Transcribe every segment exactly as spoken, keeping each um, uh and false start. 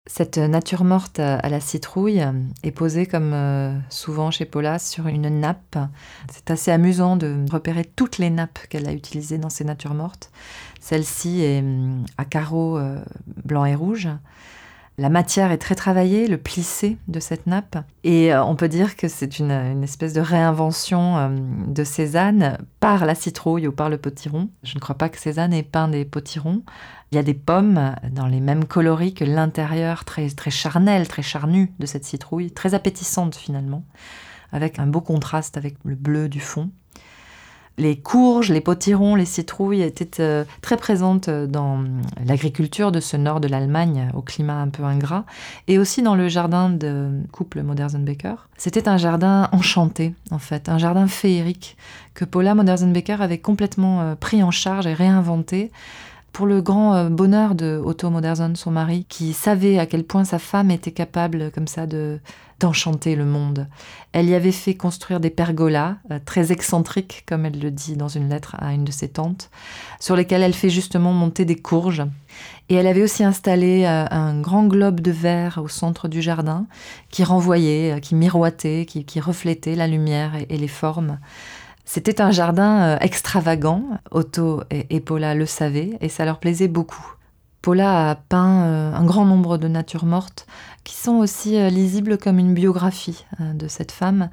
Cette nature morte à la citrouille est posée, comme euh, souvent chez Paula, sur une nappe. C'est assez amusant de repérer toutes les nappes qu'elle a utilisées dans ces natures mortes. Celle-ci est à carreaux euh, blancs et rouges. La matière est très travaillée, le plissé de cette nappe. Et euh, on peut dire que c'est une, une espèce de réinvention euh, de Cézanne par la citrouille ou par le potiron. Je ne crois pas que Cézanne ait peint des potirons. Il y a des pommes dans les mêmes coloris que l'intérieur très, très charnel, très charnu de cette citrouille, très appétissante finalement, avec un beau contraste avec le bleu du fond. Les courges, les potirons, les citrouilles étaient euh, très présentes dans l'agriculture de ce nord de l'Allemagne, au climat un peu ingrat, et aussi dans le jardin de couple Modersohn-Becker. C'était un jardin enchanté, en fait, un jardin féerique que Paula Modersohn-Becker avait complètement euh, pris en charge et réinventé, pour le grand bonheur de Otto Modersohn, son mari, qui savait à quel point sa femme était capable, comme ça, de, d'enchanter le monde. Elle y avait fait construire des pergolas, euh, très excentriques, comme elle le dit dans une lettre à une de ses tantes, sur lesquelles elle fait justement monter des courges. Et elle avait aussi installé euh, un grand globe de verre au centre du jardin, qui renvoyait, euh, qui miroitait, qui, qui reflétait la lumière et, et les formes. C'était un jardin extravagant, Otto et Paula le savaient, et ça leur plaisait beaucoup. Paula a peint un grand nombre de natures mortes qui sont aussi lisibles comme une biographie de cette femme.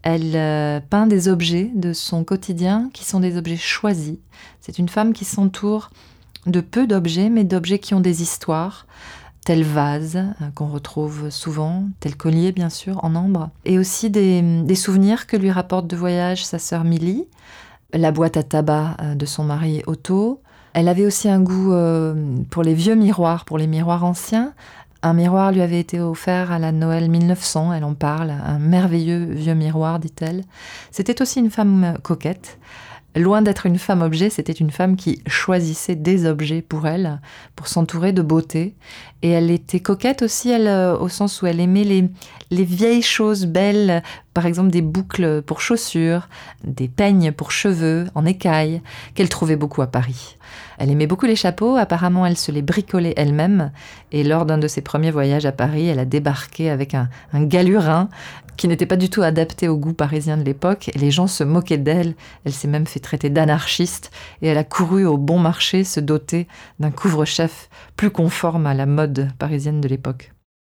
Elle peint des objets de son quotidien qui sont des objets choisis. C'est une femme qui s'entoure de peu d'objets, mais d'objets qui ont des histoires, tel vase qu'on retrouve souvent, tel collier bien sûr en ambre, et aussi des, des souvenirs que lui rapporte de voyage sa sœur Milly, la boîte à tabac de son mari Otto. Elle avait aussi un goût pour les vieux miroirs, pour les miroirs anciens. Un miroir lui avait été offert à la Noël mille neuf cents, elle en parle, un merveilleux vieux miroir, dit-elle. C'était aussi une femme coquette. Loin d'être une femme objet, c'était une femme qui choisissait des objets pour elle, pour s'entourer de beauté. Et elle était coquette aussi, elle, au sens où elle aimait les, les vieilles choses belles, par exemple des boucles pour chaussures, des peignes pour cheveux en écaille, qu'elle trouvait beaucoup à Paris. Elle aimait beaucoup les chapeaux, apparemment elle se les bricolait elle-même. Et lors d'un de ses premiers voyages à Paris, elle a débarqué avec un, un galurin qui n'était pas du tout adapté au goût parisien de l'époque. Et les gens se moquaient d'elle. Elle s'est même fait traiter d'anarchiste. Et elle a couru au bon marché se doter d'un couvre-chef plus conforme à la mode parisienne de l'époque.